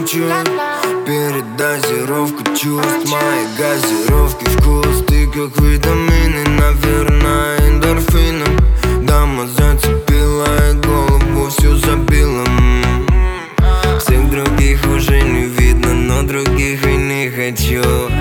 хочу передозировку чувств. Мои газировки вкус, ты как витамины, наверное, эндорфином. Дама зацепила и голову всю забила. Всех других уже не видно, но других и не хочу.